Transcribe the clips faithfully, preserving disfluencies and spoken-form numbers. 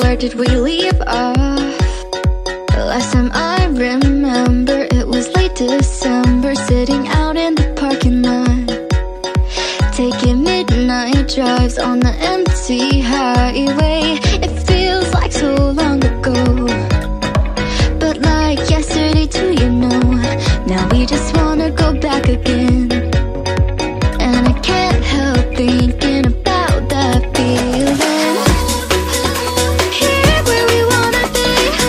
where did we leave off? Last time I remember, it was late December, sitting out in the parking lot, taking midnight drives on the empty highway. It feels like so long ago, but like yesterday too, you know. Now we just wanna go back again, and I can't help thinking about that feeling. Here where we wanna be,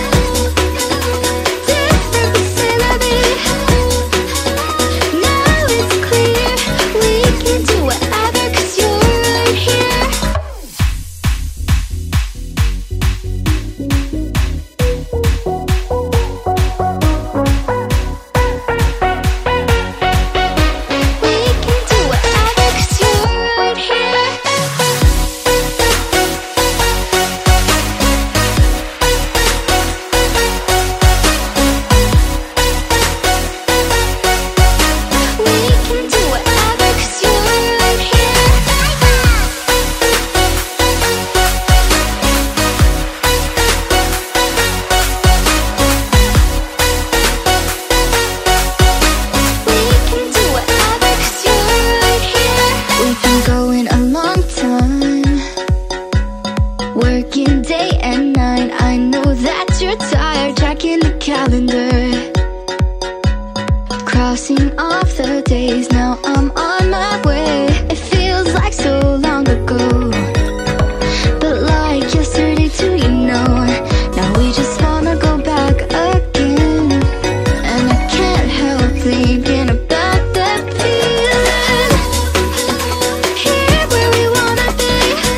different vicinity. Now it's clear, we can do whatever, 'cause you're right here. Working day and night, I know that you're tired, checking the calendar, crossing off the days, now I'm on my way. It feels like so long ago, but like yesterday too, you know. Now we just wanna go back again, and I can't help thinking about that feeling. Here where we wanna be,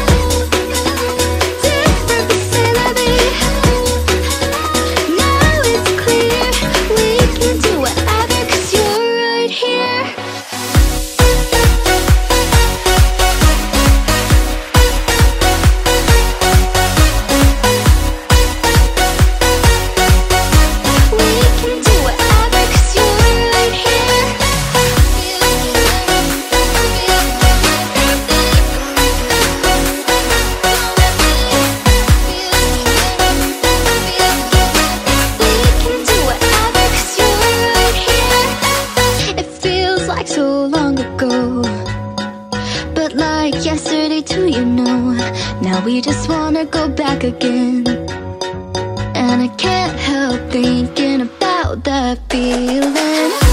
so long ago, but like yesterday too, you know. Now we just wanna go back again, and I can't help thinking about that feeling.